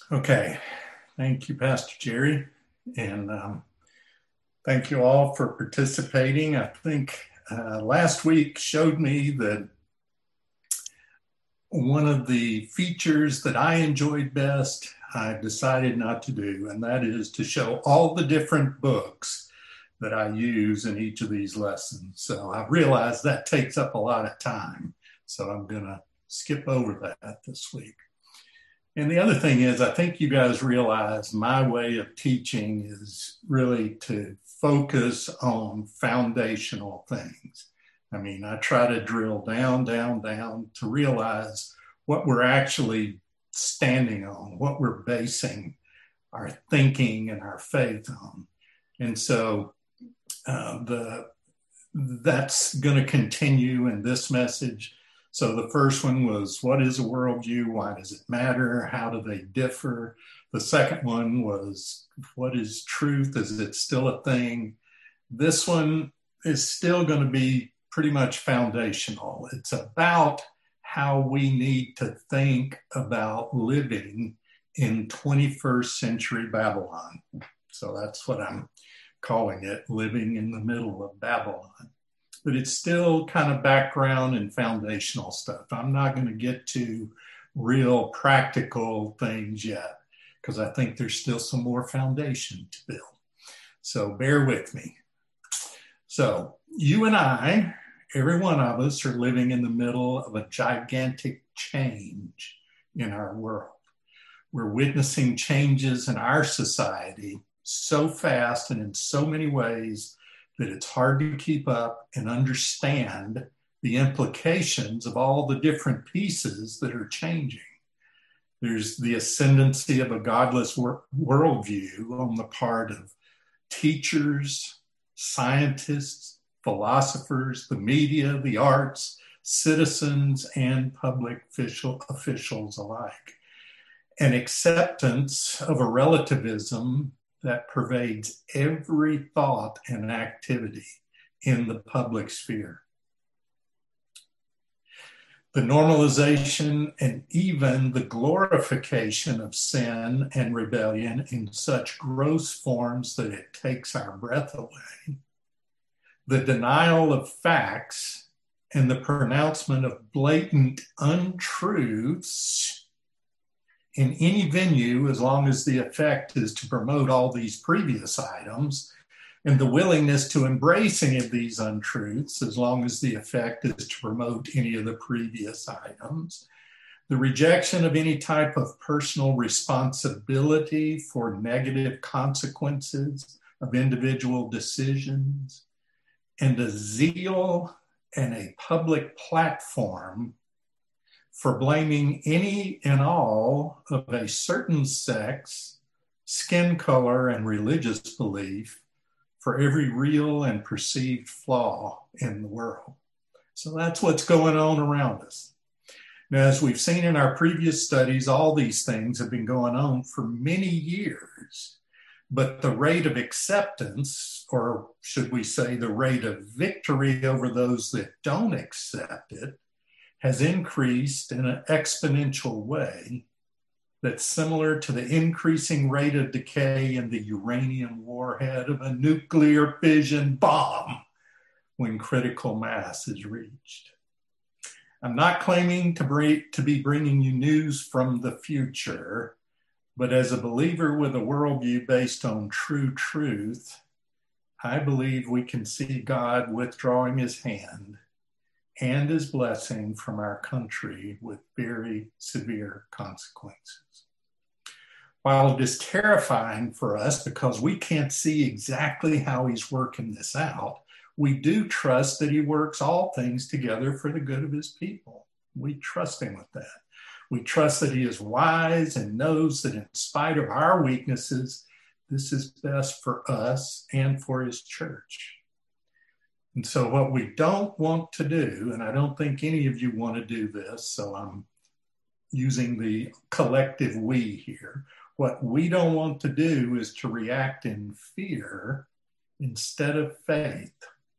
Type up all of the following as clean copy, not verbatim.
Okay, thank you, Pastor Jerry, and thank you all for participating. I think last week showed me that one of the features that I enjoyed best, I decided not to do, and that is to show all the different books that I use in each of these lessons. So I realize that takes up a lot of time, so I'm going to skip over that this week. And the other thing is, I think you guys realize my way of teaching is really to focus on foundational things. I mean, I try to drill down to realize what we're actually standing on, what we're basing our thinking and our faith on. And so that's going to continue in this message. So the first one was, what is a worldview? Why does it matter? How do they differ? The second one was, what is truth? Is it still a thing? This one is still going to be pretty much foundational. It's about how we need to think about living in 21st century Babylon. So that's what I'm calling it, living in the middle of Babylon. But it's still kind of background and foundational stuff. I'm not going to get to real practical things yet, because I think there's still some more foundation to build. So bear with me. So you and I, every one of us, are living in the middle of a gigantic change in our world. We're witnessing changes in our society so fast and in so many ways that it's hard to keep up and understand the implications of all the different pieces that are changing. There's the ascendancy of a godless worldview on the part of teachers, scientists, philosophers, the media, the arts, citizens, and public officials alike. An acceptance of a relativism that pervades every thought and activity in the public sphere. The normalization and even the glorification of sin and rebellion in such gross forms that it takes our breath away. The denial of facts and the pronouncement of blatant untruths in any venue, as long as the effect is to promote all these previous items, and the willingness to embrace any of these untruths, as long as the effect is to promote any of the previous items, the rejection of any type of personal responsibility for negative consequences of individual decisions, and a zeal and a public platform for blaming any and all of a certain sex, skin color, and religious belief for every real and perceived flaw in the world. So that's what's going on around us. Now, as we've seen in our previous studies, all these things have been going on for many years, but the rate of acceptance, or should we say the rate of victory over those that don't accept it, has increased in an exponential way that's similar to the increasing rate of decay in the uranium warhead of a nuclear fission bomb when critical mass is reached. I'm not claiming to be bringing you news from the future, but as a believer with a worldview based on true truth, I believe we can see God withdrawing his hand and his blessing from our country with very severe consequences. While it is terrifying for us because we can't see exactly how he's working this out, we do trust that he works all things together for the good of his people. We trust him with that. We trust that he is wise and knows that in spite of our weaknesses, this is best for us and for his church. And so what we don't want to do, and I don't think any of you want to do this, so I'm using the collective we here. What we don't want to do is to react in fear instead of faith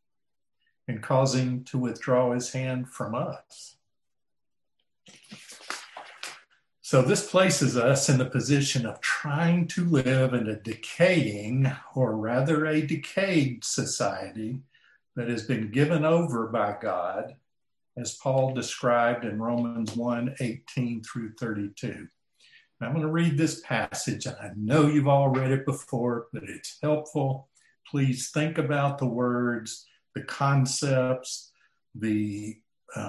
and cause him to withdraw his hand from us. So this places us in the position of trying to live in a decaying, or rather a decayed society that has been given over by God, as Paul described in Romans 1:18 through 32. I'm going to read this passage. I know you've all read it before, but it's helpful. Please think about the words, the concepts, the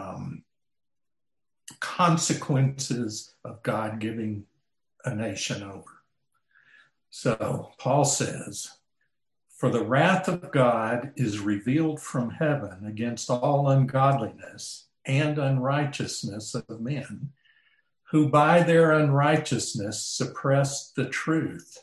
consequences of God giving a nation over. So Paul says, "For the wrath of God is revealed from heaven against all ungodliness and unrighteousness of men, who by their unrighteousness suppress the truth.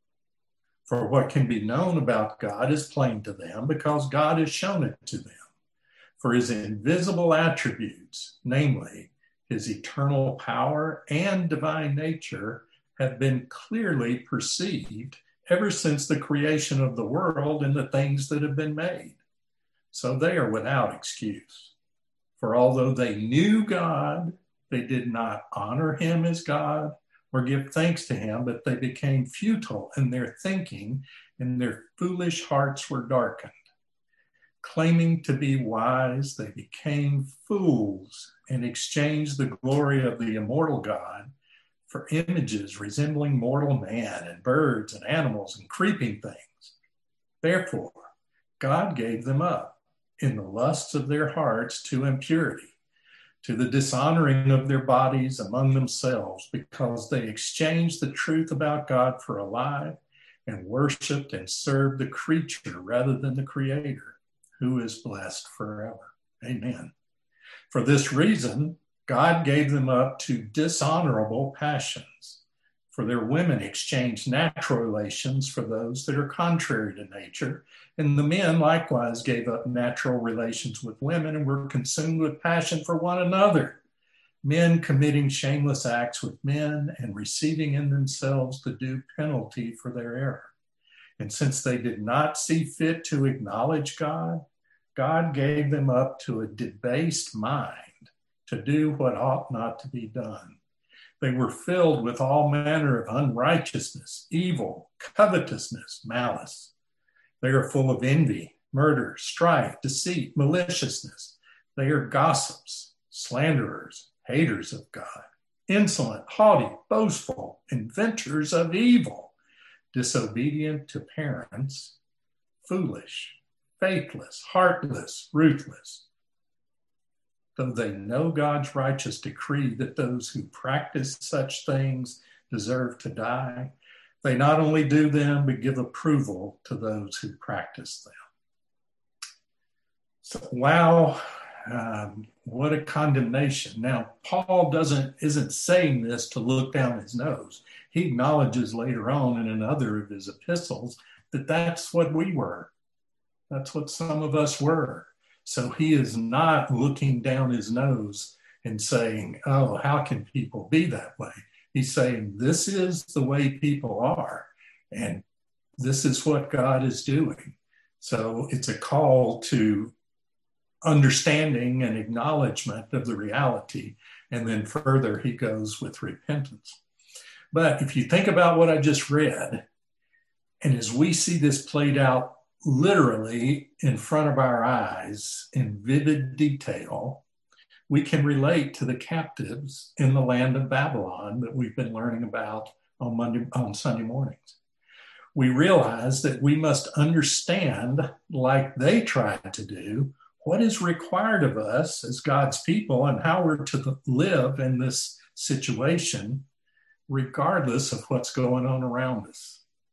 For what can be known about God is plain to them, because God has shown it to them. For his invisible attributes, namely his eternal power and divine nature, have been clearly perceived ever since the creation of the world and the things that have been made. So they are without excuse. For although they knew God, they did not honor him as God or give thanks to him, but they became futile in their thinking, and their foolish hearts were darkened. Claiming to be wise, they became fools and exchanged the glory of the immortal God for images resembling mortal man and birds and animals and creeping things. Therefore, God gave them up in the lusts of their hearts to impurity, to the dishonoring of their bodies among themselves, because they exchanged the truth about God for a lie and worshiped and served the creature rather than the Creator, who is blessed forever." Amen. For this reason, God gave them up to dishonorable passions. For their women exchanged natural relations for those that are contrary to nature, and the men likewise gave up natural relations with women and were consumed with passion for one another, men committing shameless acts with men and receiving in themselves the due penalty for their error. And since they did not see fit to acknowledge God, God gave them up to a debased mind to do what ought not to be done. They were filled with all manner of unrighteousness, evil, covetousness, malice. They are full of envy, murder, strife, deceit, maliciousness. They are gossips, slanderers, haters of God, insolent, haughty, boastful, inventors of evil, disobedient to parents, foolish, faithless, heartless, ruthless. Though they know God's righteous decree that those who practice such things deserve to die, they not only do them, but give approval to those who practice them. So, wow, what a condemnation. Now, Paul isn't saying this to look down his nose. He acknowledges later on in another of his epistles that that's what we were. That's what some of us were. So he is not looking down his nose and saying, oh, how can people be that way? He's saying, this is the way people are, and this is what God is doing. So it's a call to understanding and acknowledgement of the reality, and then further he goes with repentance. But if you think about what I just read, and as we see this played out literally in front of our eyes in vivid detail, we can relate to the captives in the land of Babylon that we've been learning about on Sunday mornings. We realize that we must understand, like they tried to do, what is required of us as God's people and how we're to live in this situation, regardless of what's going on around us.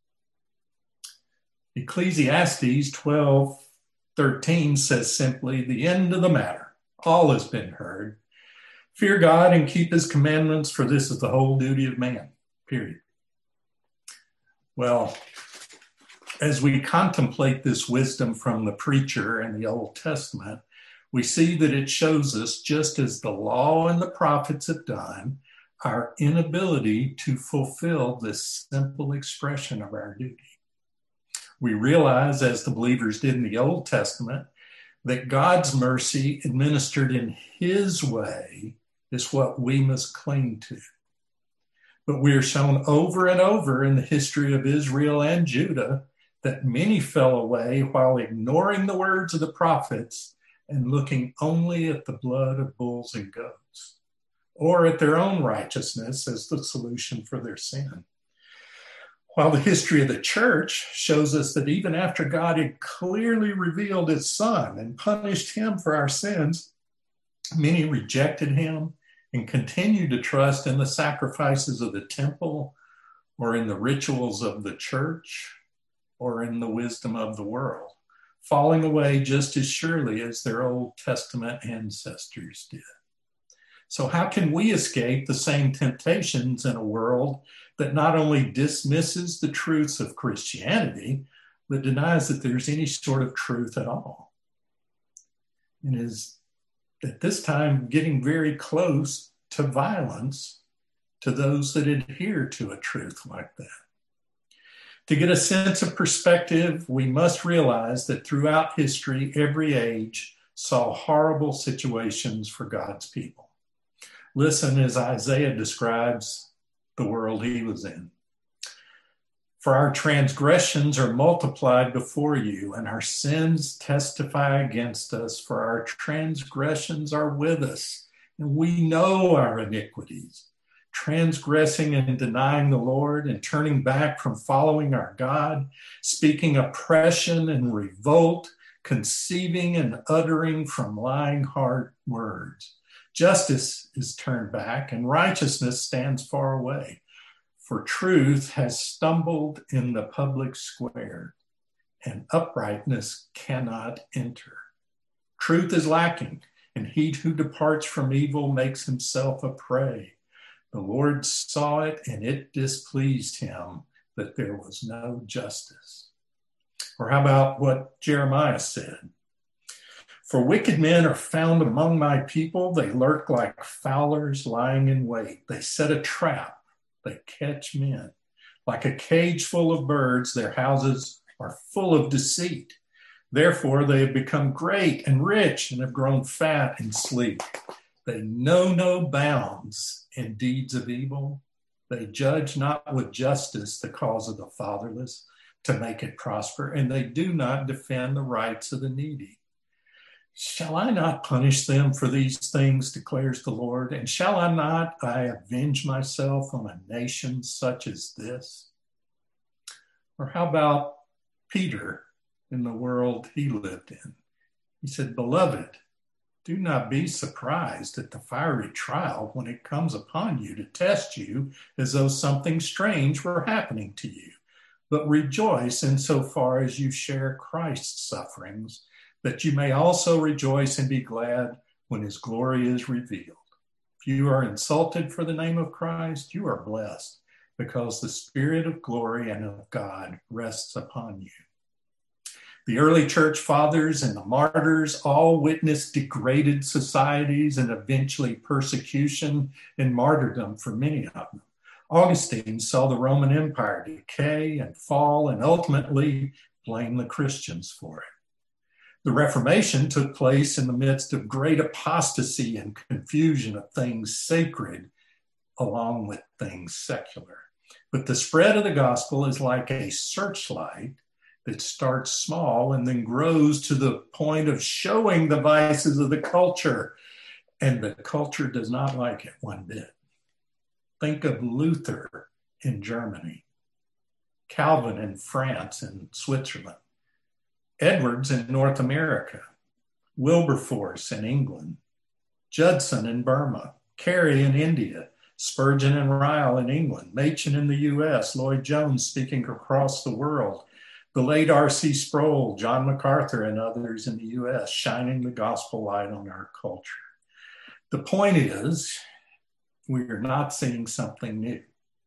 Ecclesiastes 12:13 says simply, the end of the matter, all has been heard. Fear God and keep his commandments, for this is the whole duty of man, period. Well, as we contemplate this wisdom from the preacher in the Old Testament, we see that it shows us, just as the law and the prophets have done, our inability to fulfill this simple expression of our duty. We realize, as the believers did in the Old Testament, that God's mercy administered in his way is what we must cling to. But we are shown over and over in the history of Israel and Judah that many fell away while ignoring the words of the prophets and looking only at the blood of bulls and goats, or at their own righteousness as the solution for their sin. While the history of the church shows us that even after God had clearly revealed his Son and punished him for our sins, many rejected him and continued to trust in the sacrifices of the temple or in the rituals of the church or in the wisdom of the world, falling away just as surely as their Old Testament ancestors did. So how can we escape the same temptations in a world that not only dismisses the truths of Christianity, but denies that there's any sort of truth at all? And is at this time getting very close to violence to those that adhere to a truth like that. To get a sense of perspective, we must realize that throughout history, every age saw horrible situations for God's people. Listen as Isaiah describes the world he was in. For our transgressions are multiplied before you, and our sins testify against us, for our transgressions are with us, and we know our iniquities. Transgressing and denying the Lord and turning back from following our God, speaking oppression and revolt, conceiving and uttering from lying heart words. Justice is turned back and righteousness stands far away. For truth has stumbled in the public square, and uprightness cannot enter. Truth is lacking, and he who departs from evil makes himself a prey. The Lord saw it, and it displeased him that there was no justice. Or how about what Jeremiah said? For wicked men are found among my people. They lurk like fowlers lying in wait. They set a trap. They catch men. Like a cage full of birds, their houses are full of deceit. Therefore, they have become great and rich and have grown fat and sleek. They know no bounds in deeds of evil. They judge not with justice the cause of the fatherless to make it prosper, and they do not defend the rights of the needy. Shall I not punish them for these things, declares the Lord? And shall I avenge myself on a nation such as this? Or how about Peter in the world he lived in? He said, Beloved, do not be surprised at the fiery trial when it comes upon you to test you as though something strange were happening to you. But rejoice insofar as you share Christ's sufferings, that you may also rejoice and be glad when his glory is revealed. If you are insulted for the name of Christ, you are blessed, because the Spirit of glory and of God rests upon you. The early church fathers and the martyrs all witnessed degraded societies and eventually persecution and martyrdom for many of them. Augustine saw the Roman Empire decay and fall and ultimately blamed the Christians for it. The Reformation took place in the midst of great apostasy and confusion of things sacred along with things secular. But the spread of the gospel is like a searchlight that starts small and then grows to the point of showing the vices of the culture. And the culture does not like it one bit. Think of Luther in Germany, Calvin in France and Switzerland, Edwards in North America, Wilberforce in England, Judson in Burma, Carey in India, Spurgeon and Ryle in England, Machen in the US, Lloyd Jones speaking across the world, the late R.C. Sproul, John MacArthur, and others in the US, shining the gospel light on our culture. The point is, we are not seeing something new.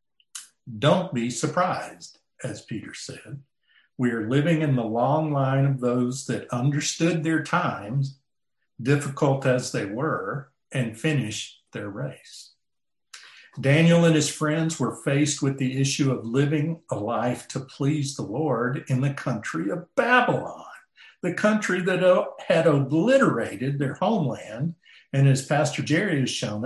Don't be surprised, as Peter said. We are living in the long line of those that understood their times, difficult as they were, and finished their race. Daniel and his friends were faced with the issue of living a life to please the Lord in the country of Babylon, the country that had obliterated their homeland, and as Pastor Jerry has shown us,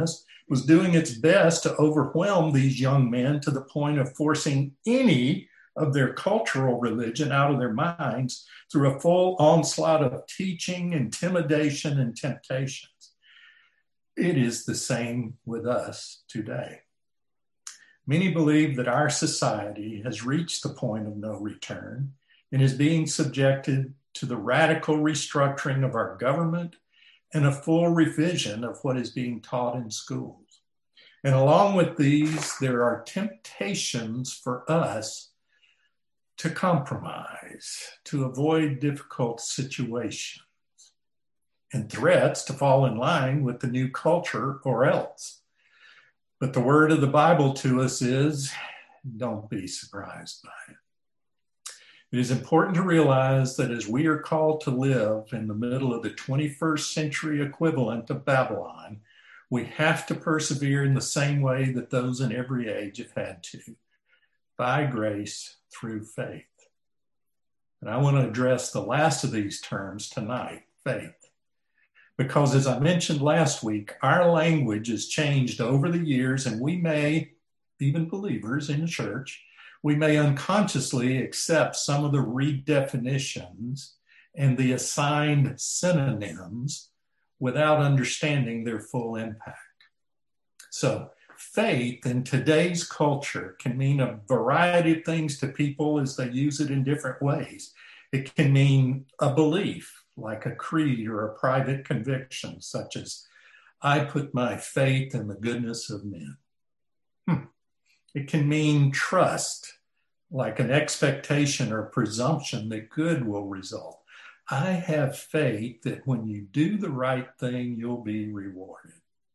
was doing its best to overwhelm these young men to the point of forcing any of their cultural religion out of their minds through a full onslaught of teaching, intimidation, and temptations. It is the same with us today. Many believe that our society has reached the point of no return and is being subjected to the radical restructuring of our government and a full revision of what is being taught in schools. And along with these, there are temptations for us to compromise, to avoid difficult situations, and threats to fall in line with the new culture or else. But the word of the Bible to us is, don't be surprised by it. It is important to realize that as we are called to live in the middle of the 21st century equivalent of Babylon, we have to persevere in the same way that those in every age have had to, by grace through faith. And I want to address the last of these terms tonight, faith. Because as I mentioned last week, our language has changed over the years, and we may, even believers in the church, we may unconsciously accept some of the redefinitions and the assigned synonyms without understanding their full impact. So faith in today's culture can mean a variety of things to people as they use it in different ways. It can mean a belief, like a creed or a private conviction, such as, I put my faith in the goodness of men. It can mean trust, like an expectation or presumption that good will result. I have faith that when you do the right thing, you'll be rewarded.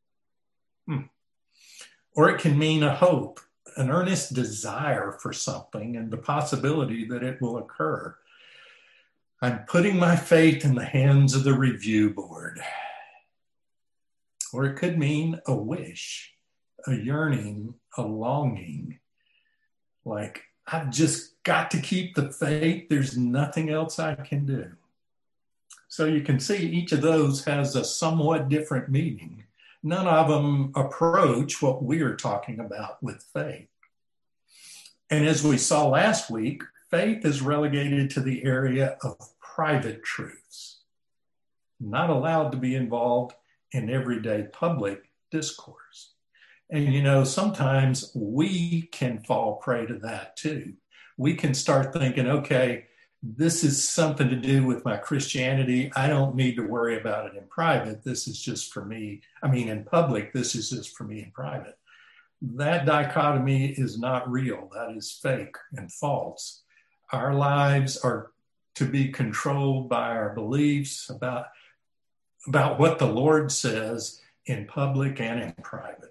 Or it can mean a hope, an earnest desire for something and the possibility that it will occur. I'm putting my faith in the hands of the review board. Or it could mean a wish, a yearning, a longing, like, I've just got to keep the faith. There's nothing else I can do. So you can see each of those has a somewhat different meaning. None of them approach what we are talking about with faith. And as we saw last week, faith is relegated to the area of private truths, not allowed to be involved in everyday public discourse. And sometimes we can fall prey to that too. We can start thinking, okay, this is something to do with my Christianity. I don't need to worry about it in private. This is just for me. In public, this is just for me in private. That dichotomy is not real. That is fake and false. Our lives are to be controlled by our beliefs about what the Lord says in public and in private.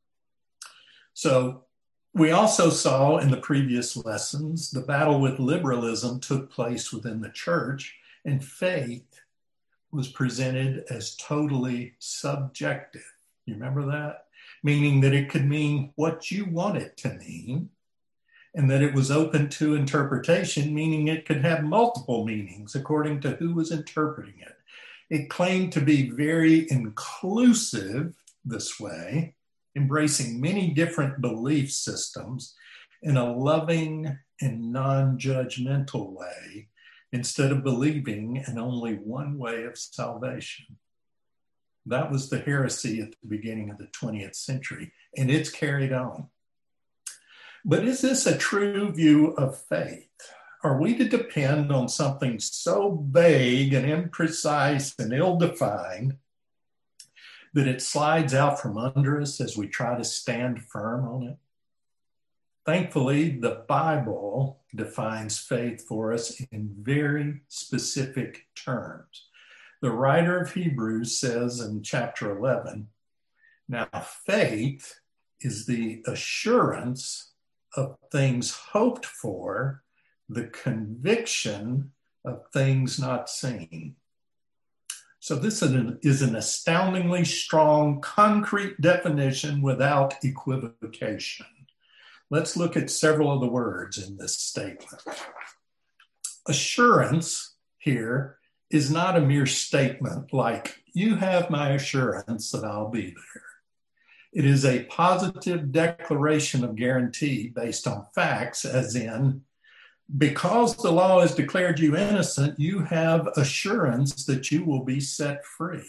So we also saw in the previous lessons, the battle with liberalism took place within the church, and faith was presented as totally subjective. You remember that? Meaning that it could mean what you want it to mean, and that it was open to interpretation, meaning it could have multiple meanings according to who was interpreting it. It claimed to be very inclusive this way, embracing many different belief systems in a loving and non-judgmental way, instead of believing in only one way of salvation. That was the heresy at the beginning of the 20th century, and it's carried on. But is this a true view of faith? Are we to depend on something so vague and imprecise and ill-defined that it slides out from under us as we try to stand firm on it? Thankfully, the Bible defines faith for us in very specific terms. The writer of Hebrews says in chapter 11, now faith is the assurance of things hoped for, the conviction of things not seen. So this is an astoundingly strong, concrete definition without equivocation. Let's look at several of the words in this statement. Assurance here is not a mere statement like, you have my assurance that I'll be there. It is a positive declaration of guarantee based on facts, as in, because the law has declared you innocent, you have assurance that you will be set free.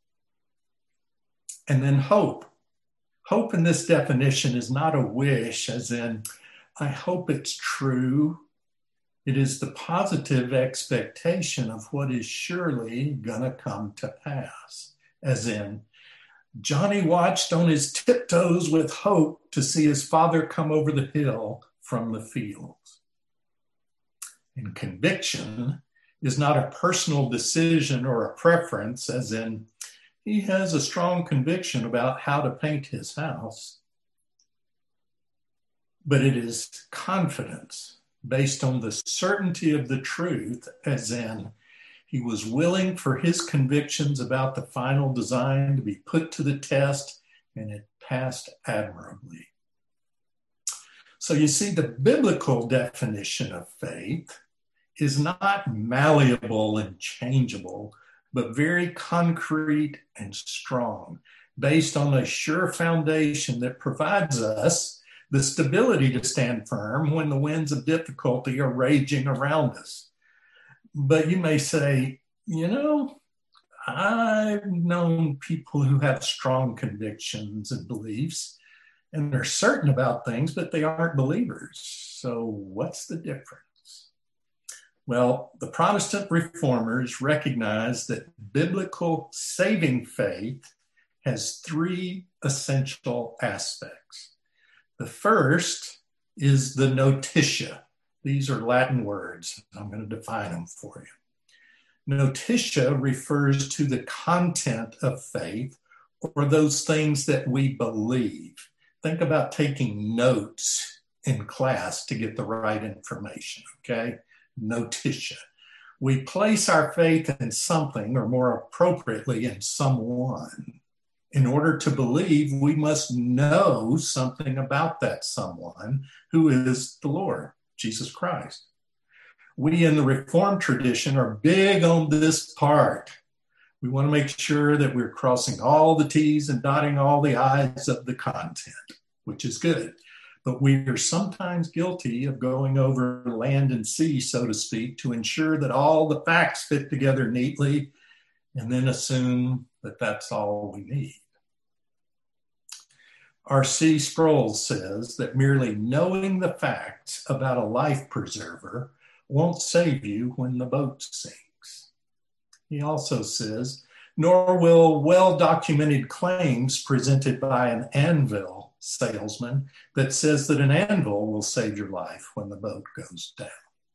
And then hope. Hope in this definition is not a wish, as in, I hope it's true. It is the positive expectation of what is surely going to come to pass, as in, Johnny watched on his tiptoes with hope to see his father come over the hill from the fields. And conviction is not a personal decision or a preference, as in, he has a strong conviction about how to paint his house. But it is confidence based on the certainty of the truth, as in, he was willing for his convictions about the final design to be put to the test, and it passed admirably. So you see, the biblical definition of faith is not malleable and changeable, but very concrete and strong, based on a sure foundation that provides us the stability to stand firm when the winds of difficulty are raging around us. But you may say, I've known people who have strong convictions and beliefs, and they're certain about things, but they aren't believers. So what's the difference? Well, the Protestant reformers recognize that biblical saving faith has three essential aspects. The first is the notitia. These are Latin words. I'm going to define them for you. Notitia refers to the content of faith, or those things that we believe. Think about taking notes in class to get the right information, okay? Notitia. We place our faith in something, or more appropriately, in someone. In order to believe, we must know something about that someone, who is the Lord, Jesus Christ. We in the Reformed tradition are big on this part. We want to make sure that we're crossing all the T's and dotting all the I's of the content, which is good. But we are sometimes guilty of going over land and sea, so to speak, to ensure that all the facts fit together neatly and then assume that that's all we need. R.C. Sproul says that merely knowing the facts about a life preserver won't save you when the boat sinks. He also says, nor will well-documented claims presented by an anvil salesman that says that an anvil will save your life when the boat goes down.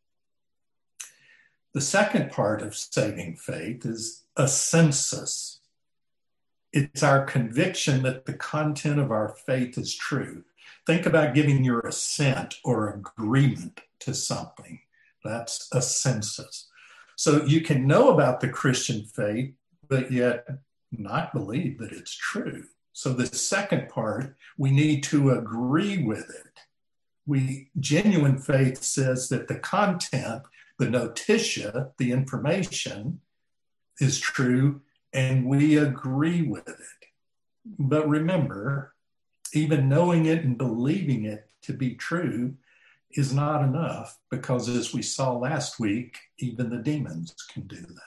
The second part of saving faith is assensus. It's our conviction that the content of our faith is true. Think about giving your assent or agreement to something. That's assensus. So you can know about the Christian faith, but yet not believe that it's true. So the second part, we need to agree with it. Genuine faith says that the content, the notitia, the information is true, and we agree with it. But remember, even knowing it and believing it to be true is not enough, because as we saw last week, even the demons can do that.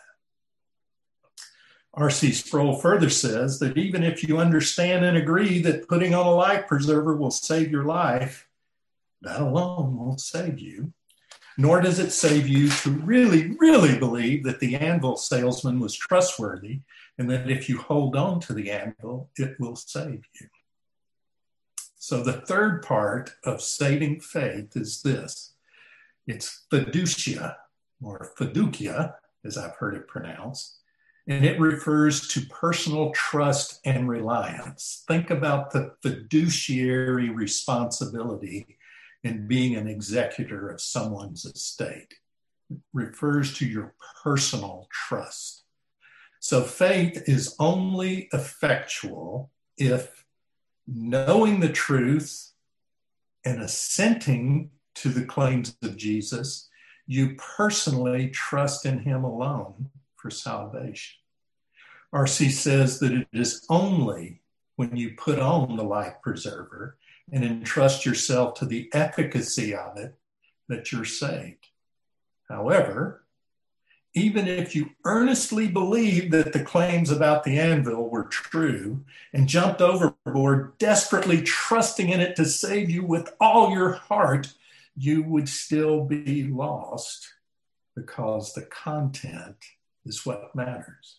R.C. Sproul further says that even if you understand and agree that putting on a life preserver will save your life, that alone won't save you. Nor does it save you to really, really believe that the anvil salesman was trustworthy and that if you hold on to the anvil, it will save you. So the third part of saving faith is this. It's fiducia, or fiducia, as I've heard it pronounced, and it refers to personal trust and reliance. Think about the fiduciary responsibility in being an executor of someone's estate. It refers to your personal trust. So faith is only effectual if knowing the truth and assenting to the claims of Jesus, you personally trust in him alone for salvation. R.C. says that it is only when you put on the life preserver and entrust yourself to the efficacy of it that you're saved. However, even if you earnestly believed that the claims about the anvil were true and jumped overboard, desperately trusting in it to save you with all your heart, you would still be lost because the content is what matters.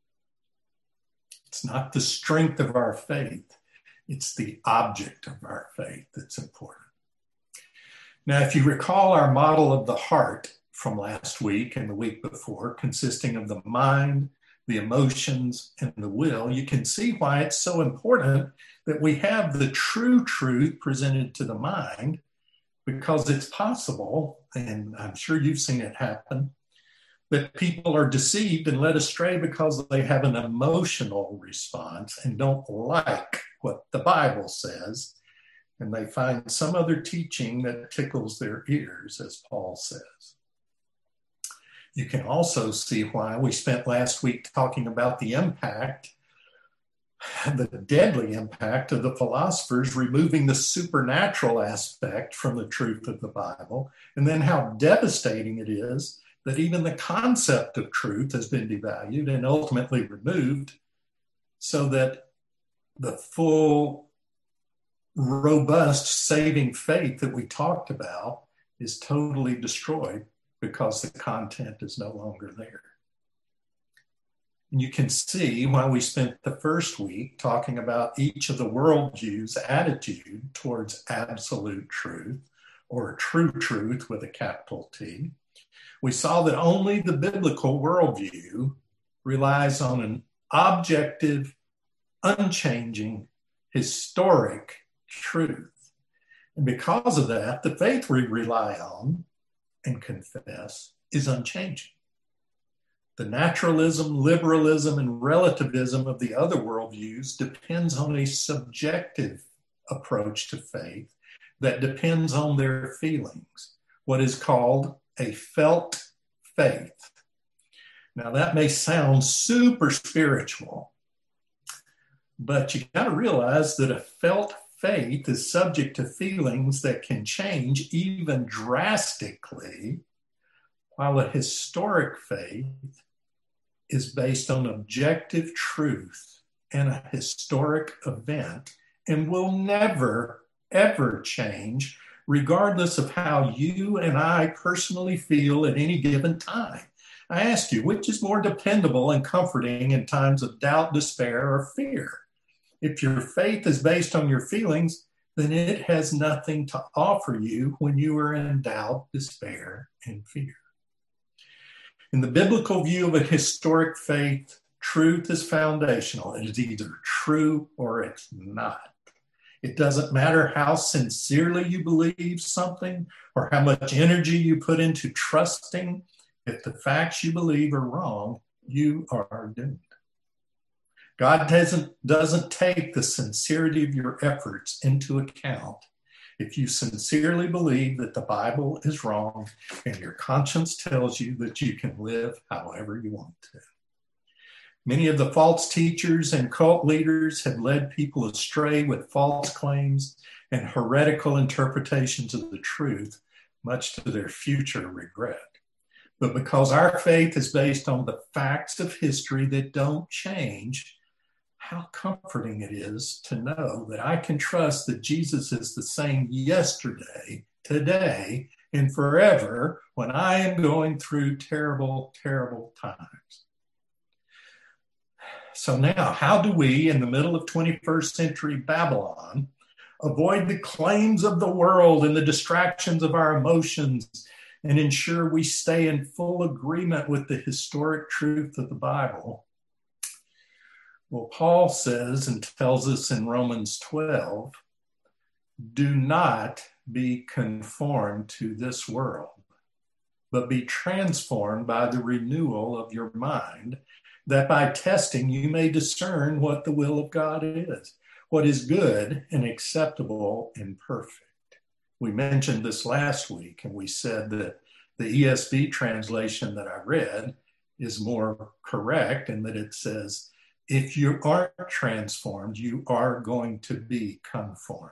It's not the strength of our faith, it's the object of our faith that's important. Now, if you recall our model of the heart from last week and the week before, consisting of the mind, the emotions, and the will, you can see why it's so important that we have the true truth presented to the mind, because it's possible, and I'm sure you've seen it happen, that people are deceived and led astray because they have an emotional response and don't like what the Bible says, and they find some other teaching that tickles their ears, as Paul says. You can also see why we spent last week talking about the impact, the deadly impact of the philosophers removing the supernatural aspect from the truth of the Bible, and then how devastating it is that even the concept of truth has been devalued and ultimately removed, so that the full, robust, saving faith that we talked about is totally destroyed because the content is no longer there. And you can see why we spent the first week talking about each of the worldviews' attitude towards absolute truth, or true truth with a capital T. We saw that only the biblical worldview relies on an objective, unchanging, historic truth. And because of that, the faith we rely on and confess is unchanging. The naturalism, liberalism, and relativism of the other worldviews depends on a subjective approach to faith that depends on their feelings, what is called a felt faith. Now, that may sound super spiritual, but you got to realize that a felt faith is subject to feelings that can change even drastically, while a historic faith is based on objective truth and a historic event and will never, ever change, regardless of how you and I personally feel at any given time. I ask you, which is more dependable and comforting in times of doubt, despair, or fear? If your faith is based on your feelings, then it has nothing to offer you when you are in doubt, despair, and fear. In the biblical view of a historic faith, truth is foundational. It is either true or it's not. It doesn't matter how sincerely you believe something or how much energy you put into trusting. If the facts you believe are wrong, you are doomed. God doesn't take the sincerity of your efforts into account if you sincerely believe that the Bible is wrong and your conscience tells you that you can live however you want to. Many of the false teachers and cult leaders have led people astray with false claims and heretical interpretations of the truth, much to their future regret. But because our faith is based on the facts of history that don't change, how comforting it is to know that I can trust that Jesus is the same yesterday, today, and forever when I am going through terrible, terrible times. So now, how do we, in the middle of 21st century Babylon, avoid the claims of the world and the distractions of our emotions and ensure we stay in full agreement with the historic truth of the Bible? Well, Paul says and tells us in Romans 12, do not be conformed to this world, but be transformed by the renewal of your mind, that by testing you may discern what the will of God is, what is good and acceptable and perfect. We mentioned this last week, and we said that the ESV translation that I read is more correct, and that it says If you aren't transformed, you are going to be conformed.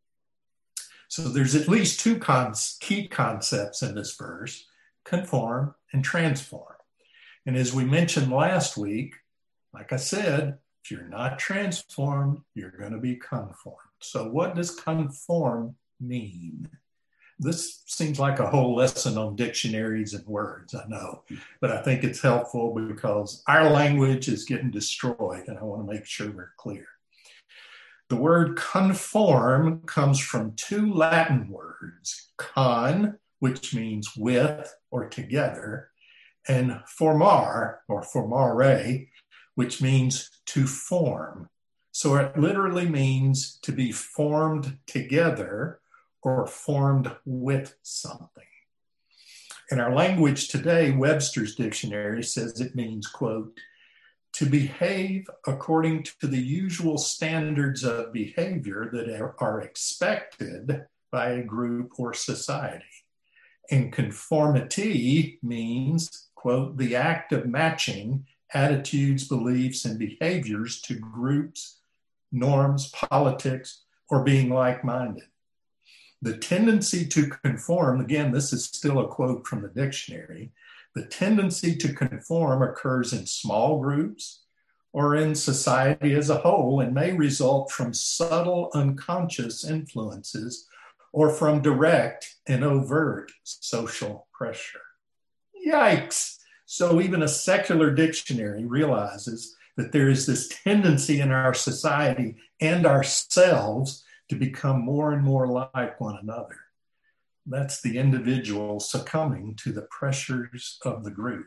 So there's at least two key concepts in this verse: conform and transform. And as we mentioned last week, like I said, if you're not transformed, you're going to be conformed. So what does conform mean? This seems like a whole lesson on dictionaries and words, I know, but I think it's helpful because our language is getting destroyed, and I want to make sure we're clear. The word conform comes from two Latin words: con, which means with or together, and formare or formare, which means to form. So it literally means to be formed together or formed with something. In our language today, Webster's dictionary says it means, quote, to behave according to the usual standards of behavior that are expected by a group or society. And conformity means, quote, the act of matching attitudes, beliefs, and behaviors to groups, norms, politics, or being like-minded. The tendency to conform, again, this is still a quote from the dictionary, the tendency to conform occurs in small groups or in society as a whole and may result from subtle unconscious influences or from direct and overt social pressure. Yikes! So even a secular dictionary realizes that there is this tendency in our society and ourselves to become more and more like one another. That's the individual succumbing to the pressures of the group.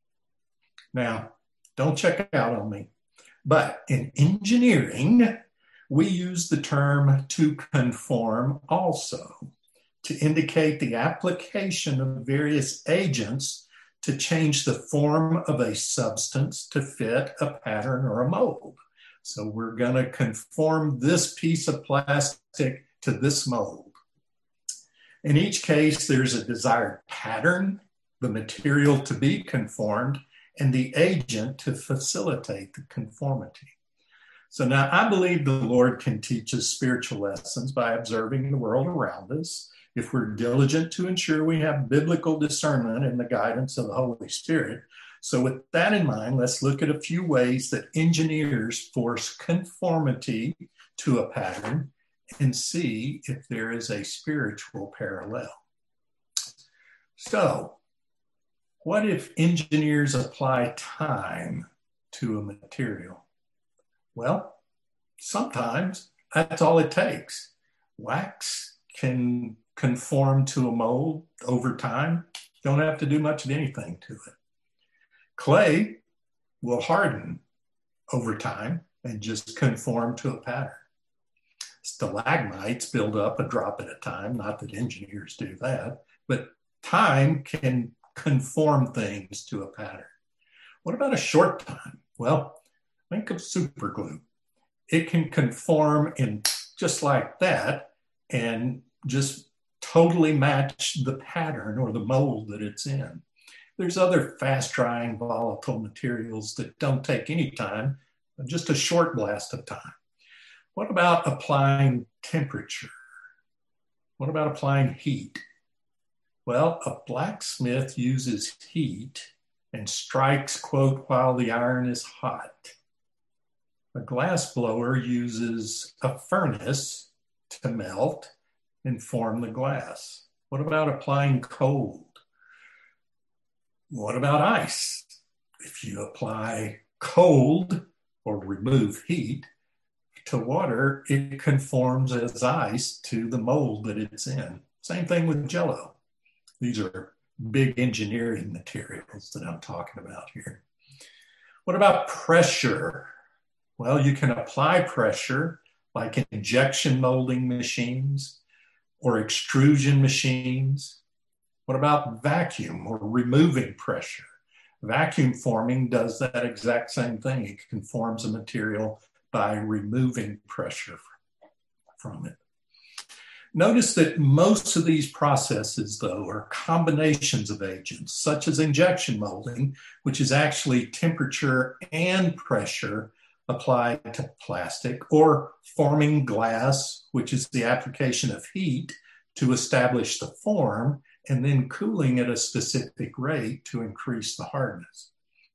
Now, don't check out on me, but in engineering, we use the term to conform also to indicate the application of various agents to change the form of a substance to fit a pattern or a mold. So we're going to conform this piece of plastic to this mold. In each case, there's a desired pattern, the material to be conformed, and the agent to facilitate the conformity. So now I believe the Lord can teach us spiritual lessons by observing the world around us if we're diligent to ensure we have biblical discernment and the guidance of the Holy Spirit. So with that in mind, let's look at a few ways that engineers force conformity to a pattern and see if there is a spiritual parallel. So, what if engineers apply time to a material? Well, sometimes that's all it takes. Wax can conform to a mold over time. Don't have to do much of anything to it. Clay will harden over time and just conform to a pattern. Stalagmites build up a drop at a time, not that engineers do that, but time can conform things to a pattern. What about a short time? Well, think of super glue. It can conform in just like that and just totally match the pattern or the mold that it's in. There's other fast-drying volatile materials that don't take any time, just a short blast of time. What about applying temperature? What about applying heat? Well, a blacksmith uses heat and strikes, quote, while the iron is hot. A glass blower uses a furnace to melt and form the glass. What about applying cold? What about ice? If you apply cold or remove heat to water, it conforms as ice to the mold that it's in. Same thing with Jell-O. These are big engineering materials that I'm talking about here. What about pressure? Well, you can apply pressure like injection molding machines or extrusion machines. What about vacuum or removing pressure? Vacuum forming does that exact same thing. It conforms a material by removing pressure from it. Notice that most of these processes, though, are combinations of agents, such as injection molding, which is actually temperature and pressure applied to plastic, or forming glass, which is the application of heat to establish the form, and then cooling at a specific rate to increase the hardness.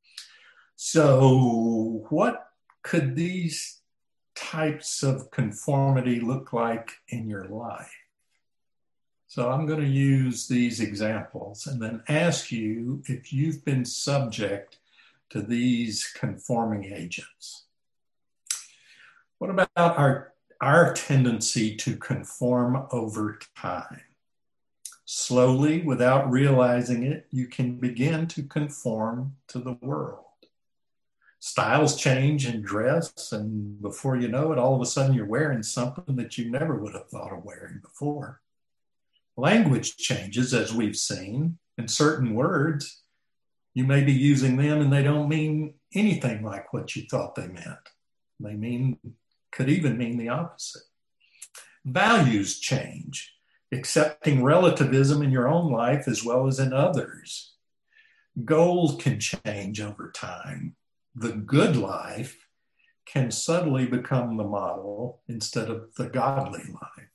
So what could these types of conformity look like in your life? So I'm going to use these examples and then ask you if you've been subject to these conforming agents. What about our tendency to conform over time? Slowly, without realizing it, you can begin to conform to the world. Styles change in dress, and before you know it, all of a sudden you're wearing something that you never would have thought of wearing before. Language changes, as we've seen, and certain words, you may be using them and they don't mean anything like what you thought they meant. They could even mean the opposite. Values change, accepting relativism in your own life as well as in others. Goals can change over time. The good life can subtly become the model instead of the godly life.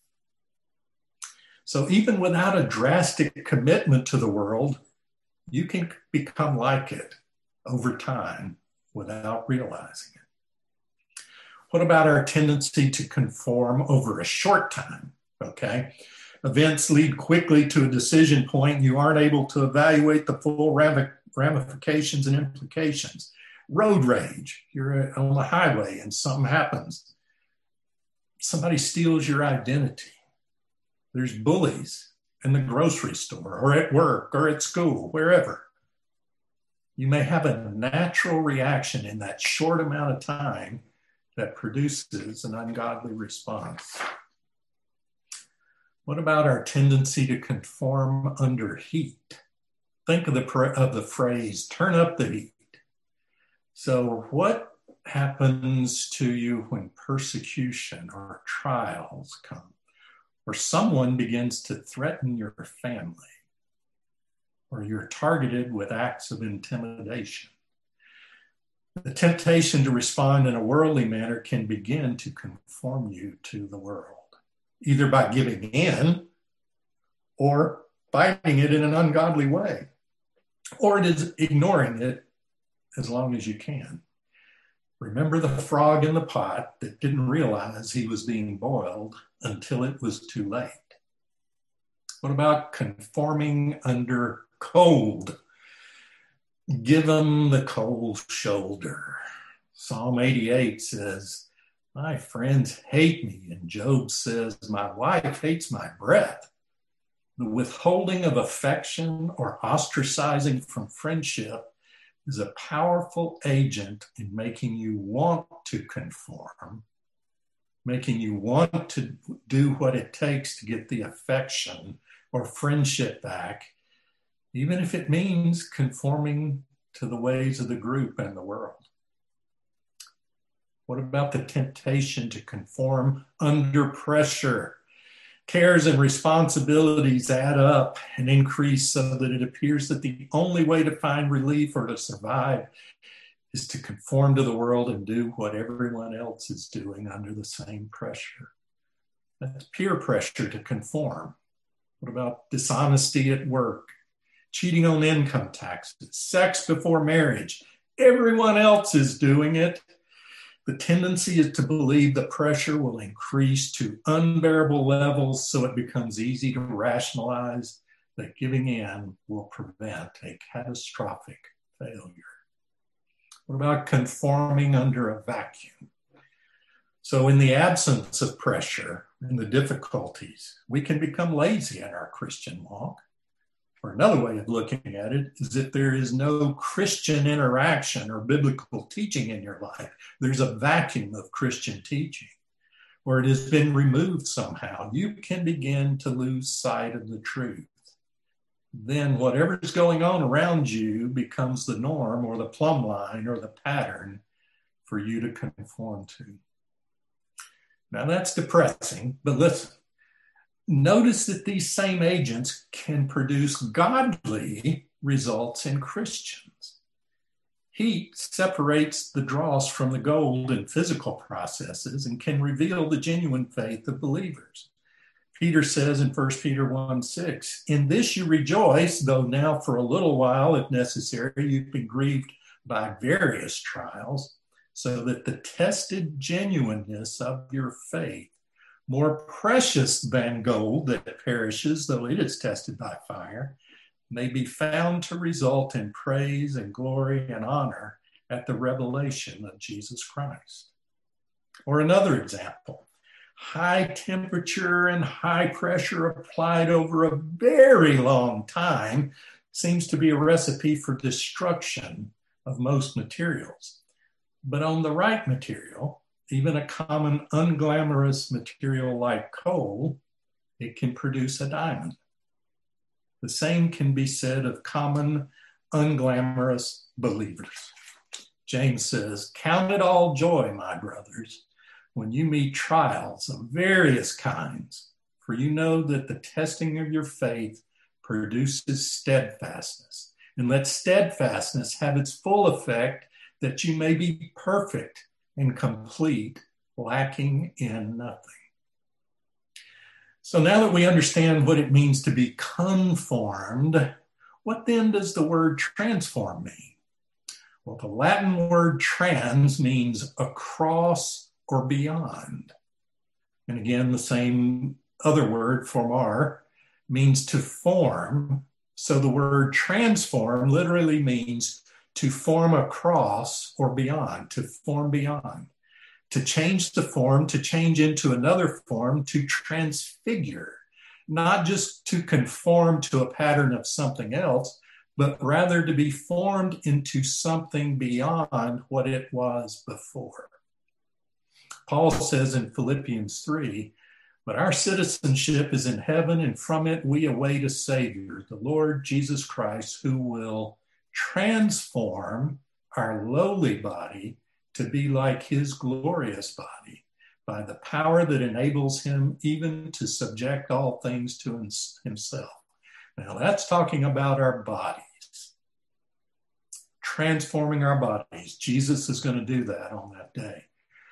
So even without a drastic commitment to the world, you can become like it over time without realizing it. What about our tendency to conform over a short time? Okay. Events lead quickly to a decision point, and you aren't able to evaluate the full ramifications and implications. Road rage, you're on the highway and something happens. Somebody steals your identity. There's bullies in the grocery store or at work or at school, wherever. You may have a natural reaction in that short amount of time that produces an ungodly response. What about our tendency to conform under heat? Think of the phrase, turn up the heat. So what happens to you when persecution or trials come, or someone begins to threaten your family, or you're targeted with acts of intimidation? The temptation to respond in a worldly manner can begin to conform you to the world, either by giving in or fighting it in an ungodly way, or it is ignoring it as long as you can. Remember the frog in the pot that didn't realize he was being boiled until it was too late. What about conforming under cold? Give them the cold shoulder. Psalm 88 says, my friends hate me. And Job says, my wife hates my breath. The withholding of affection or ostracizing from friendship is a powerful agent in making you want to conform, making you want to do what it takes to get the affection or friendship back, even if it means conforming to the ways of the group and the world. What about the temptation to conform under pressure? Cares and responsibilities add up and increase so that it appears that the only way to find relief or to survive is to conform to the world and do what everyone else is doing under the same pressure. That's peer pressure to conform. What about dishonesty at work, cheating on income taxes, sex before marriage? Everyone else is doing it. The tendency is to believe the pressure will increase to unbearable levels, so it becomes easy to rationalize that giving in will prevent a catastrophic failure. What about conforming under a vacuum? So in the absence of pressure and the difficulties, we can become lazy in our Christian walk. Or another way of looking at it is if there is no Christian interaction or biblical teaching in your life, there's a vacuum of Christian teaching, or it has been removed somehow, you can begin to lose sight of the truth. Then whatever's going on around you becomes the norm or the plumb line or the pattern for you to conform to. Now that's depressing, but listen. Notice that these same agents can produce godly results in Christians. Heat separates the dross from the gold in physical processes and can reveal the genuine faith of believers. Peter says in 1 Peter 1:6, in this you rejoice, though now for a little while, if necessary, you've been grieved by various trials, so that the tested genuineness of your faith, more precious than gold that perishes, though it is tested by fire, may be found to result in praise and glory and honor at the revelation of Jesus Christ. Or another example, high temperature and high pressure applied over a very long time seems to be a recipe for destruction of most materials. But on the right material, even a common unglamorous material like coal, it can produce a diamond. The same can be said of common unglamorous believers. James says, count it all joy, my brothers, when you meet trials of various kinds, for you know that the testing of your faith produces steadfastness. And let steadfastness have its full effect, that you may be perfect and complete, lacking in nothing. So now that we understand what it means to be conformed, what then does the word transform mean? Well, the Latin word trans means across or beyond. And again, the same other word, formar, means to form. So the word transform literally means to form across or beyond, to form beyond. To change the form, to change into another form, to transfigure, not just to conform to a pattern of something else, but rather to be formed into something beyond what it was before. Paul says in Philippians 3, but our citizenship is in heaven, and from it we await a Savior, the Lord Jesus Christ, who will transform our lowly body to be like his glorious body by the power that enables him even to subject all things to himself. Now that's talking about our bodies, transforming our bodies. Jesus is going to do that on that day.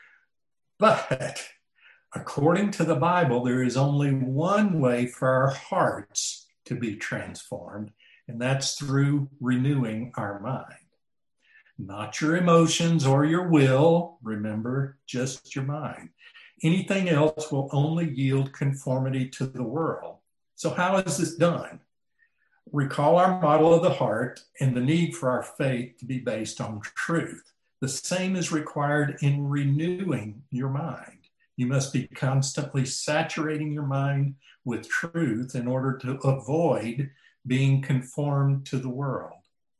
But according to the Bible, there is only one way for our hearts to be transformed, and that's through renewing our mind. Not your emotions or your will, remember, just your mind. Anything else will only yield conformity to the world. So how is this done? Recall our model of the heart and the need for our faith to be based on truth. The same is required in renewing your mind. You must be constantly saturating your mind with truth in order to avoid being conformed to the world.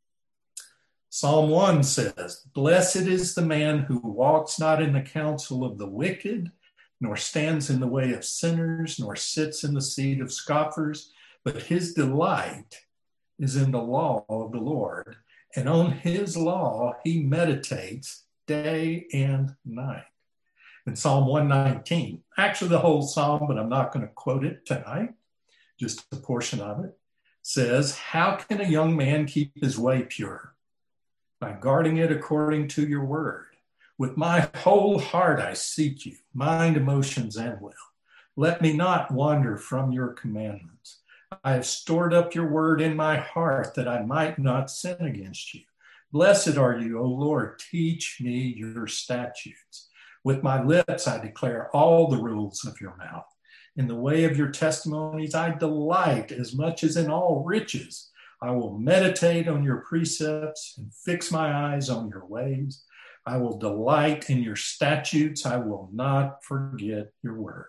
Psalm 1 says, blessed is the man who walks not in the counsel of the wicked, nor stands in the way of sinners, nor sits in the seat of scoffers, but his delight is in the law of the Lord, and on his law he meditates day and night. In Psalm 119, actually the whole psalm, but I'm not going to quote it tonight, just a portion of it, says, how can a young man keep his way pure? By guarding it according to your word. With my whole heart I seek you, mind, emotions, and will. Let me not wander from your commandments. I have stored up your word in my heart that I might not sin against you. Blessed are you, O Lord, teach me your statutes. With my lips I declare all the rules of your mouth. In the way of your testimonies I delight as much as in all riches. I will meditate on your precepts and fix my eyes on your ways. I will delight in your statutes. I will not forget your word.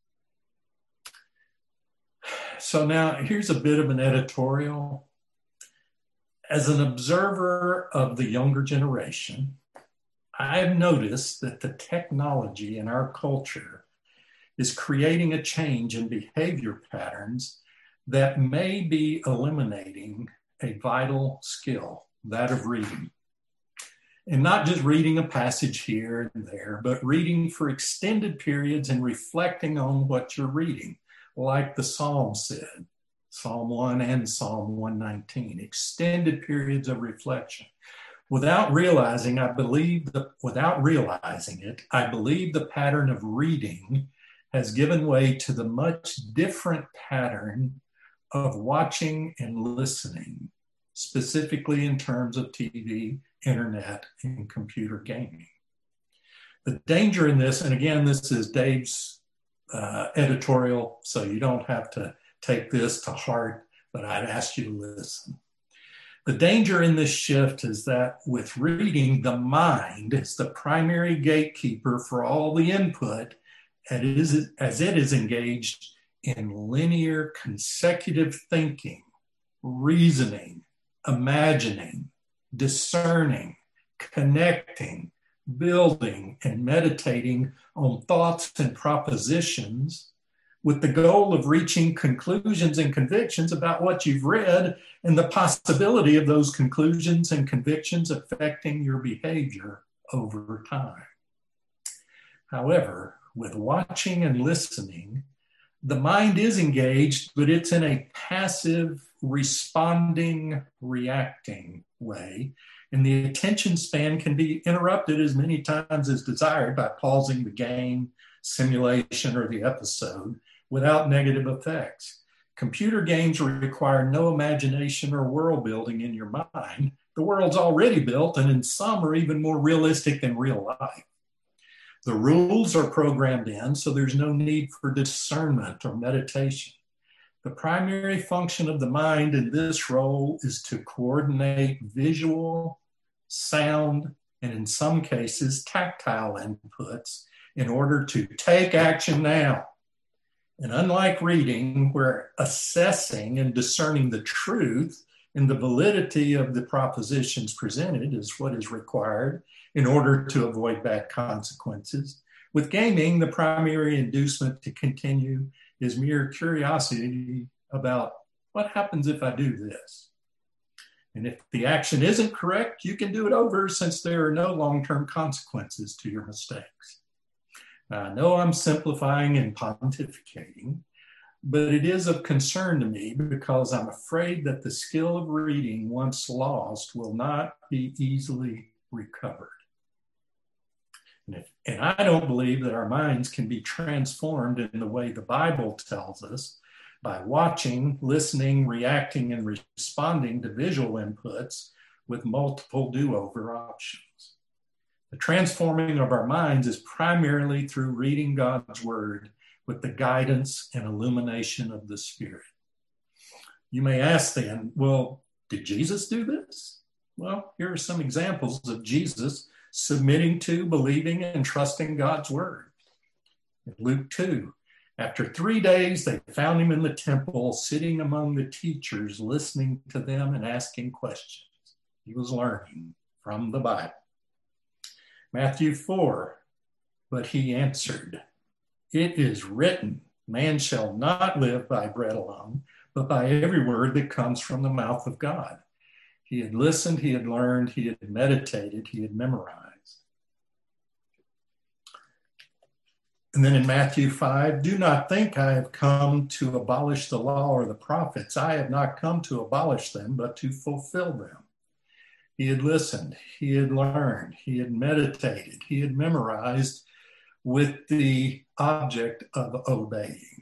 So now here's a bit of an editorial. As an observer of the younger generation, I've noticed that the technology in our culture is creating a change in behavior patterns that may be eliminating a vital skill, that of reading. And not just reading a passage here and there, but reading for extended periods and reflecting on what you're reading, like the Psalm said, Psalm 1 and Psalm 119, extended periods of reflection. Without realizing it, I believe the pattern of reading has given way to the much different pattern of watching and listening, specifically in terms of TV, internet, and computer gaming. The danger in this, and again, this is Dave's editorial, so you don't have to take this to heart, but I'd ask you to listen. The danger in this shift is that with reading, the mind is the primary gatekeeper for all the input as it is engaged in linear consecutive thinking, reasoning, imagining, discerning, connecting, building, and meditating on thoughts and propositions with the goal of reaching conclusions and convictions about what you've read and the possibility of those conclusions and convictions affecting your behavior over time. However, with watching and listening, the mind is engaged, but it's in a passive, responding, reacting way. And the attention span can be interrupted as many times as desired by pausing the game, simulation, or the episode without negative effects. Computer games require no imagination or world building in your mind. The world's already built, and in some are even more realistic than real life. The rules are programmed in, so there's no need for discernment or meditation. The primary function of the mind in this role is to coordinate visual, sound, and in some cases, tactile inputs in order to take action now. And unlike reading, where assessing and discerning the truth and the validity of the propositions presented is what is required in order to avoid bad consequences, with gaming, the primary inducement to continue is mere curiosity about what happens if I do this. And if the action isn't correct, you can do it over since there are no long-term consequences to your mistakes. Now, I know I'm simplifying and pontificating, but it is of concern to me because I'm afraid that the skill of reading, once lost, will not be easily recovered. And I don't believe that our minds can be transformed in the way the Bible tells us by watching, listening, reacting, and responding to visual inputs with multiple do-over options. The transforming of our minds is primarily through reading God's word with the guidance and illumination of the Spirit. You may ask then, well, did Jesus do this? Well, here are some examples of Jesus submitting to, believing, and trusting God's word. In Luke 2, after 3 days, they found him in the temple, sitting among the teachers, listening to them and asking questions. He was learning from the Bible. Matthew 4, but he answered, "It is written, man shall not live by bread alone, but by every word that comes from the mouth of God." He had listened, he had learned, he had meditated, he had memorized. And then in Matthew 5, "Do not think I have come to abolish the law or the prophets. I have not come to abolish them, but to fulfill them." He had listened, he had learned, he had meditated, he had memorized with the object of obeying.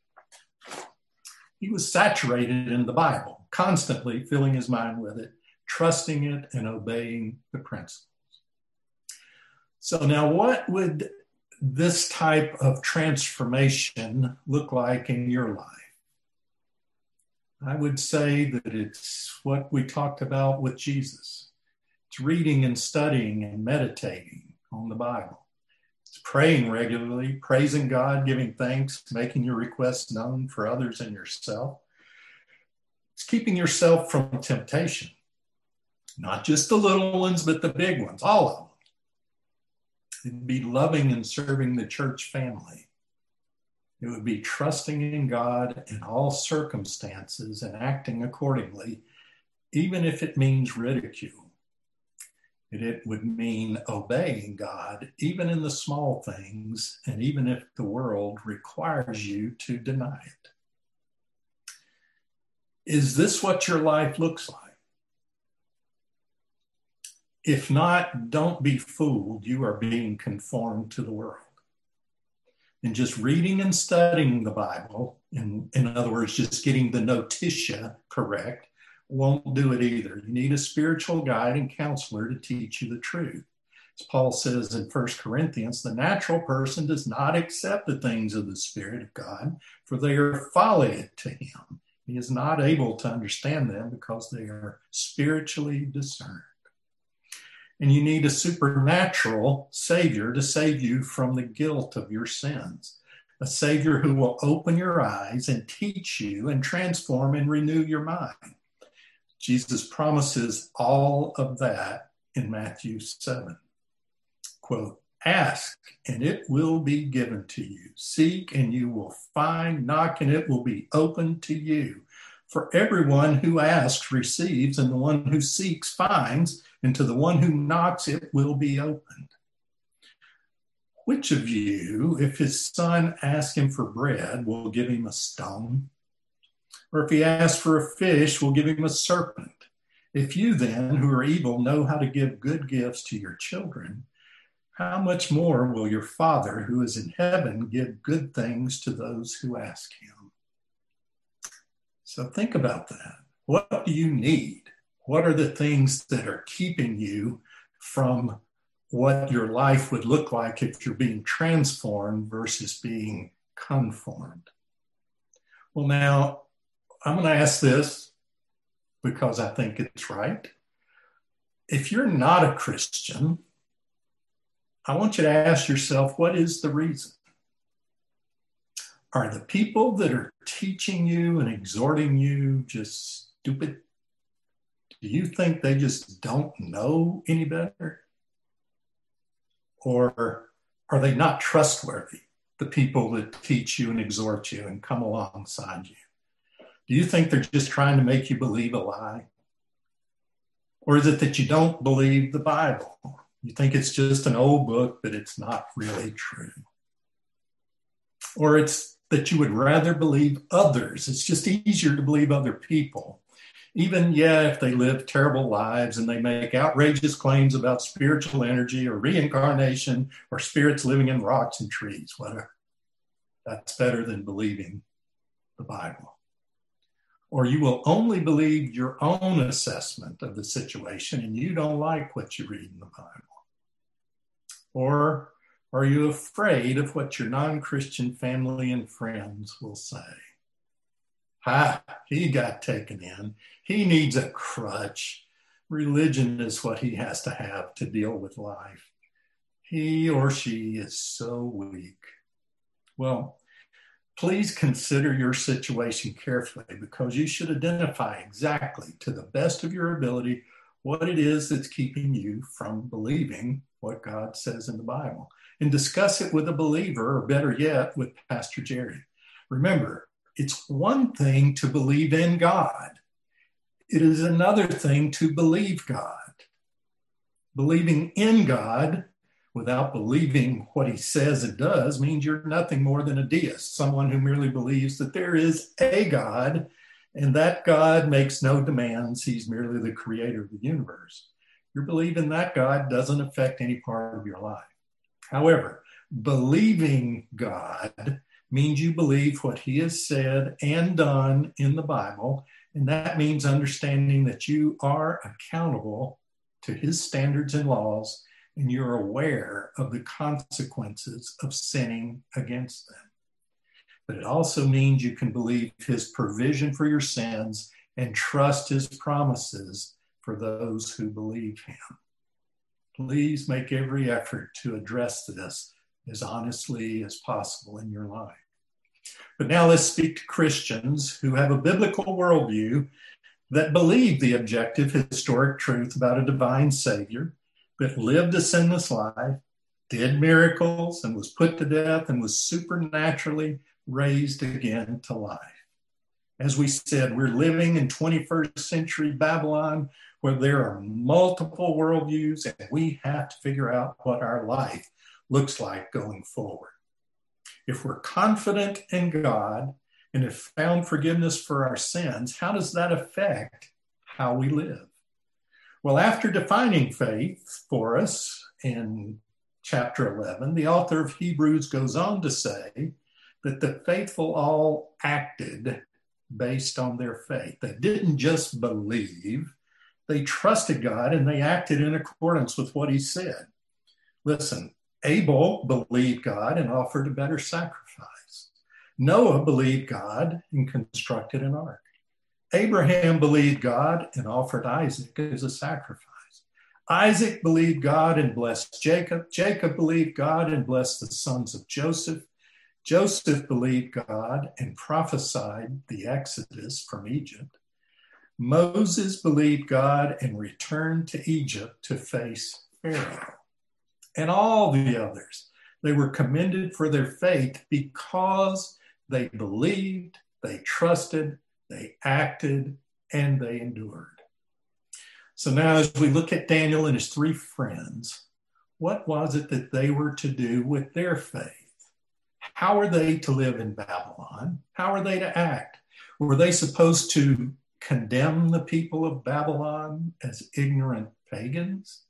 He was saturated in the Bible, constantly filling his mind with it, trusting it, and obeying the principles. So now what would this type of transformation look like in your life? I would say that it's what we talked about with Jesus. It's reading and studying and meditating on the Bible. It's praying regularly, praising God, giving thanks, making your requests known for others and yourself. It's keeping yourself from temptation. Not just the little ones, but the big ones, all of them. It'd be loving and serving the church family. It would be trusting in God in all circumstances and acting accordingly, even if it means ridicule. It would mean obeying God, even in the small things, and even if the world requires you to deny it. Is this what your life looks like? If not, don't be fooled. You are being conformed to the world. And just reading and studying the Bible, in other words, just getting the notitia correct, won't do it either. You need a spiritual guide and counselor to teach you the truth. As Paul says in 1 Corinthians, the natural person does not accept the things of the Spirit of God, for they are folly to him. He is not able to understand them because they are spiritually discerned. And you need a supernatural Savior to save you from the guilt of your sins. A Savior who will open your eyes and teach you and transform and renew your mind. Jesus promises all of that in Matthew 7. Quote, ask and it will be given to you. Seek and you will find. Knock and it will be opened to you. For everyone who asks receives, and the one who seeks finds, and to the one who knocks it will be opened. Which of you, if his son asks him for bread, will give him a stone? Or if he asks for a fish, will give him a serpent? If you then, who are evil, know how to give good gifts to your children, how much more will your Father who is in heaven give good things to those who ask him? So think about that. What do you need? What are the things that are keeping you from what your life would look like if you're being transformed versus being conformed? Well, now, I'm going to ask this because I think it's right. If you're not a Christian, I want you to ask yourself, what is the reason? Are the people that are teaching you and exhorting you just stupid? Do you think they just don't know any better? Or are they not trustworthy, the people that teach you and exhort you and come alongside you? Do you think they're just trying to make you believe a lie? Or is it that you don't believe the Bible? You think it's just an old book, but it's not really true. Or it's that you would rather believe others. It's just easier to believe other people. Even, if they live terrible lives and they make outrageous claims about spiritual energy or reincarnation or spirits living in rocks and trees, whatever. That's better than believing the Bible. Or you will only believe your own assessment of the situation and you don't like what you read in the Bible. Or are you afraid of what your non-Christian family and friends will say? He got taken in. He needs a crutch. Religion is what he has to have to deal with life. He or she is so weak. Well, please consider your situation carefully because you should identify exactly, to the best of your ability, what it is that's keeping you from believing what God says in the Bible. And discuss it with a believer, or better yet, with Pastor Jerry. Remember, it's one thing to believe in God. It is another thing to believe God. Believing in God without believing what he says it does means you're nothing more than a deist, someone who merely believes that there is a God and that God makes no demands. He's merely the creator of the universe. Your belief in that God doesn't affect any part of your life. However, believing God means you believe what he has said and done in the Bible, and that means understanding that you are accountable to his standards and laws, and you're aware of the consequences of sinning against them. But it also means you can believe his provision for your sins and trust his promises for those who believe him. Please make every effort to address this as honestly as possible in your life. But now let's speak to Christians who have a biblical worldview that believe the objective historic truth about a divine Savior that lived a sinless life, did miracles, and was put to death and was supernaturally raised again to life. As we said, we're living in 21st century Babylon where there are multiple worldviews and we have to figure out what our life looks like going forward. If we're confident in God and have found forgiveness for our sins, how does that affect how we live? Well, after defining faith for us in chapter 11, the author of Hebrews goes on to say that the faithful all acted based on their faith. They didn't just believe, they trusted God and they acted in accordance with what he said. Listen, Abel believed God and offered a better sacrifice. Noah believed God and constructed an ark. Abraham believed God and offered Isaac as a sacrifice. Isaac believed God and blessed Jacob. Jacob believed God and blessed the sons of Joseph. Joseph believed God and prophesied the exodus from Egypt. Moses believed God and returned to Egypt to face Pharaoh. And all the others, they were commended for their faith because they believed, they trusted, they acted, and they endured. So now as we look at Daniel and his three friends, what was it that they were to do with their faith? How were they to live in Babylon? How were they to act? Were they supposed to condemn the people of Babylon as ignorant pagans?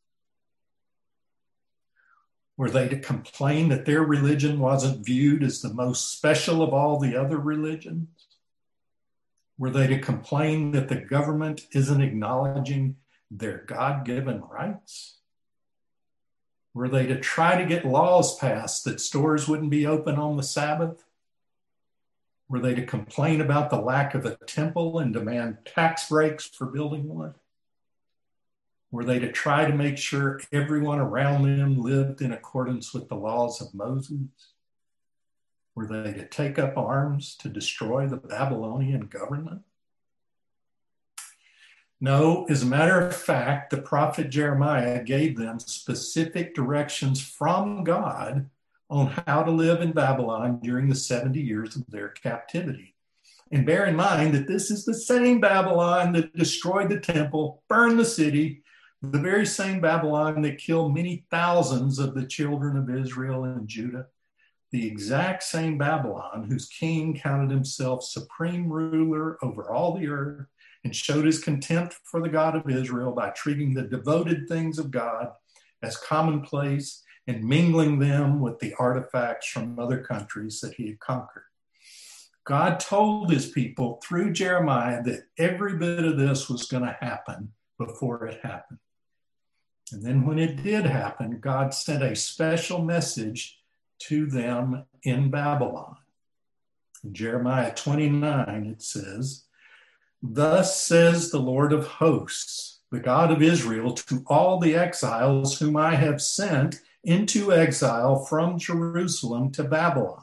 Were they to complain that their religion wasn't viewed as the most special of all the other religions? Were they to complain that the government isn't acknowledging their God-given rights? Were they to try to get laws passed that stores wouldn't be open on the Sabbath? Were they to complain about the lack of a temple and demand tax breaks for building one? Were they to try to make sure everyone around them lived in accordance with the laws of Moses? Were they to take up arms to destroy the Babylonian government? No, as a matter of fact, the prophet Jeremiah gave them specific directions from God on how to live in Babylon during the 70 years of their captivity. And bear in mind that this is the same Babylon that destroyed the temple, burned the city, the very same Babylon that killed many thousands of the children of Israel and Judah, the exact same Babylon whose king counted himself supreme ruler over all the earth and showed his contempt for the God of Israel by treating the devoted things of God as commonplace and mingling them with the artifacts from other countries that he had conquered. God told his people through Jeremiah that every bit of this was going to happen before it happened. And then when it did happen, God sent a special message to them in Babylon. In Jeremiah 29, it says, "Thus says the Lord of hosts, the God of Israel, to all the exiles whom I have sent into exile from Jerusalem to Babylon.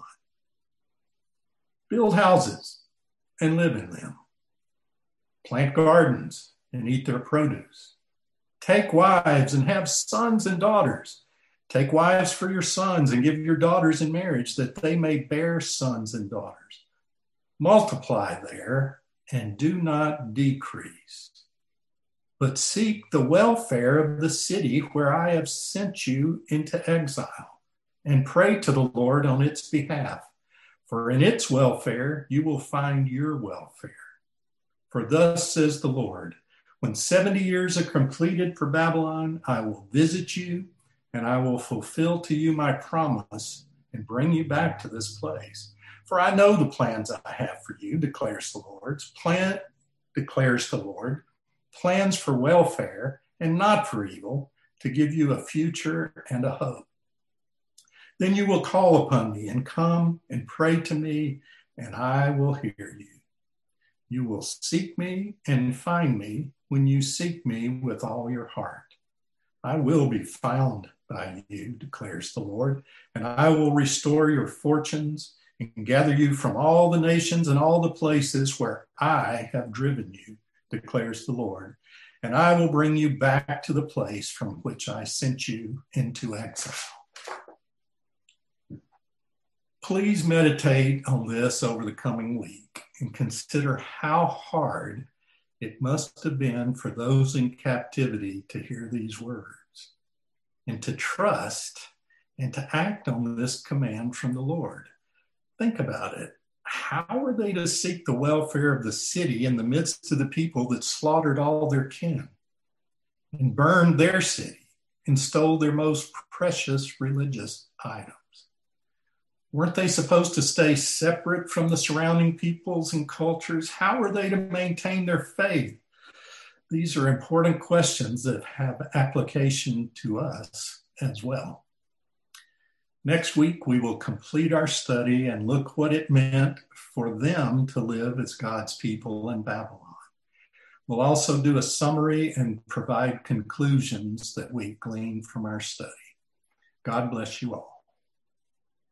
Build houses and live in them. Plant gardens and eat their produce. Take wives and have sons and daughters. Take wives for your sons and give your daughters in marriage that they may bear sons and daughters. Multiply there and do not decrease. But seek the welfare of the city where I have sent you into exile, and pray to the Lord on its behalf. For in its welfare you will find your welfare. For thus says the Lord, when 70 years are completed for Babylon, I will visit you, and I will fulfill to you my promise and bring you back to this place. For I know the plans I have for you, declares the Lord. Declares the Lord, plans for welfare and not for evil, to give you a future and a hope. Then you will call upon me and come and pray to me, and I will hear you. You will seek me and find me when you seek me with all your heart. I will be found by you, declares the Lord, and I will restore your fortunes and gather you from all the nations and all the places where I have driven you, declares the Lord, and I will bring you back to the place from which I sent you into exile. Please meditate on this over the coming week and consider how hard it must have been for those in captivity to hear these words and to trust and to act on this command from the Lord. Think about it. How were they to seek the welfare of the city in the midst of the people that slaughtered all their kin? and burned their city and stole their most precious religious items. Weren't they supposed to stay separate from the surrounding peoples and cultures? How were they to maintain their faith? These are important questions that have application to us as well. Next week, we will complete our study and look what it meant for them to live as God's people in Babylon. We'll also do a summary and provide conclusions that we gleaned from our study. God bless you all.